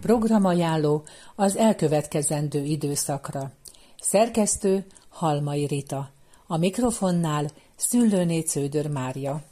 Programajánló az elkövetkezendő időszakra. Szerkesztő Halmai Rita. A mikrofonnál Szüllőné Cződör Mária.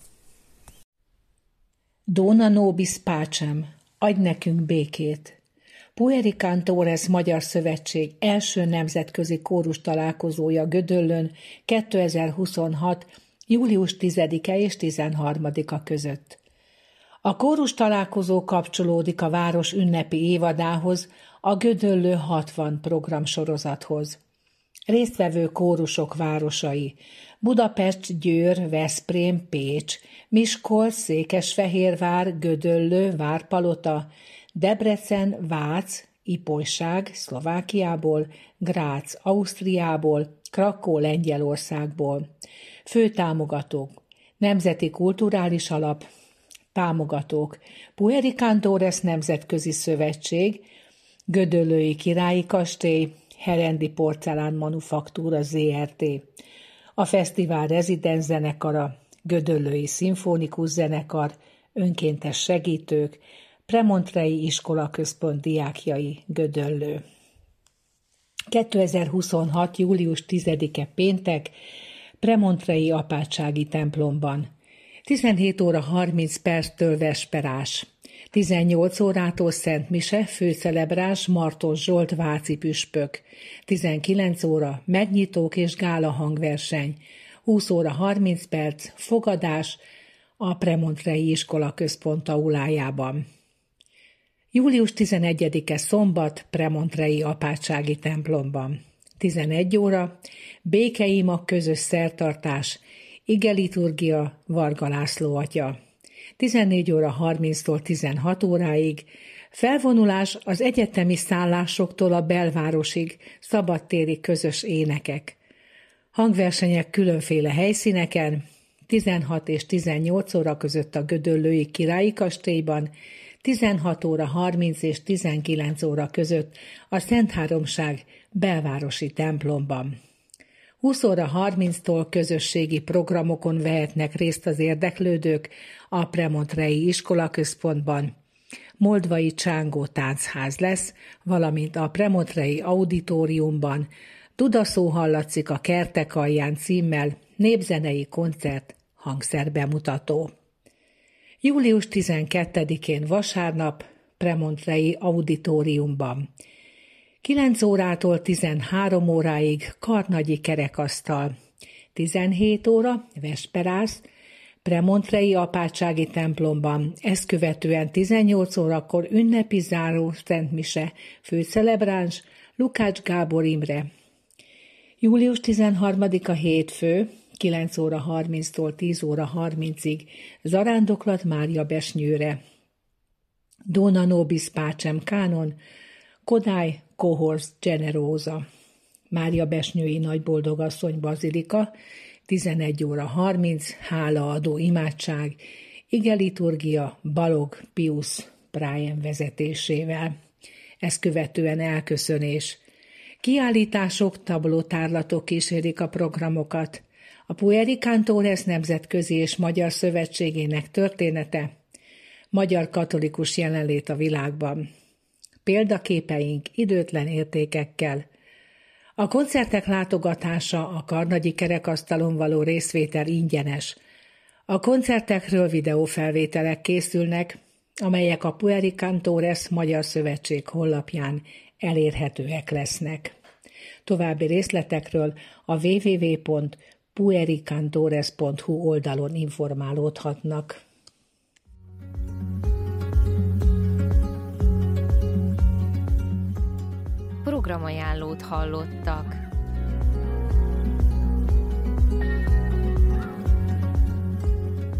Dona nobis pacem, adj nekünk békét! Pueri Cantores Magyar Szövetség első nemzetközi kórus találkozója Gödöllőn 2026. július 10-e és 13-a között. A kórus találkozó kapcsolódik a város ünnepi évadához, a Gödöllő 60 programsorozathoz. Résztvevő kórusok városai: Budapest, Győr, Veszprém, Pécs, Miskolc, Székesfehérvár, Gödöllő, Várpalota, Debrecen, Vác, Ipolyság, Szlovákiából, Grác, Ausztriából, Krakó, Lengyelországból. Főtámogatók: Nemzeti Kulturális Alap. Támogatók: Pueri Cantores Nemzetközi Szövetség, Gödöllői Királyi Kastély, Herendi Porcelán Manufaktúra Zrt. A fesztivál rezidens zenekara, Gödöllői Szimfonikus Zenekar, önkéntes segítők, Premontrei Iskolaközpont diákjai, Gödöllő. 2026. július 10-e péntek, Premontrei Apátsági templomban. 17 óra 30 perctől vesperás. 18 órától Szent Mise, főcelebráns Martos Zsolt váci püspök. 19 óra megnyitók és gála hangverseny. 20 óra 30 perc fogadás a Premontrei Iskolaközpont aulájában. Július 11-e szombat, Premontrei Apátsági templomban. 11 óra békeima közös szertartás, igeliturgia Varga László atya. 14 óra 30-tól 16 óráig felvonulás az egyetemi szállásoktól a belvárosig, szabadtéri közös énekek. Hangversenyek különféle helyszíneken, 16 és 18 óra között a Gödöllői Királyi Kastélyban, 16 óra 30 és 19 óra között a Szentháromság belvárosi templomban. 20 óra 30-tól közösségi programokon vehetnek részt az érdeklődők a Premontrei Iskolaközpontban. Moldvai Csángó táncház lesz, valamint a Premontrei Auditoriumban Dudaszó hallatszik a kertek alján címmel népzenei koncert, hangszerbemutató. Július 12-én vasárnap, Premontrei Auditoriumban. 9 órától 13 óráig karnagyi kerekasztal. 17 óra, vesperász, Premontrei Apátsági templomban, ezt követően 18 órakor ünnepi záró Szent Mise, főcelebráns Lukács Gábor Imre. Július 13-a hétfő, 9 óra 30-tól 10 óra 30-ig zarándoklat Mária Besnyőre. Dona nobis pacem kánon, Kodály Cohors Generosa. Mária Besnyői Nagyboldogasszony bazilika, 11 óra 30, hálaadó imádság, igeliturgia Balog Pius Brian vezetésével. Ezt követően elköszönés. Kiállítások, tablótárlatok kísérik a programokat. A Pueri Cantores Nemzetközi és Magyar Szövetségének története, magyar katolikus jelenlét a világban. Példaképeink időtlen értékekkel. A koncertek látogatása, a karnagyi kerekasztalon való részvétel ingyenes. A koncertekről videófelvételek készülnek, amelyek a Pueri Cantores Magyar Szövetség honlapján elérhetőek lesznek. További részletekről a www.puericantores.hu oldalon informálódhatnak. Programajánlót hallottak.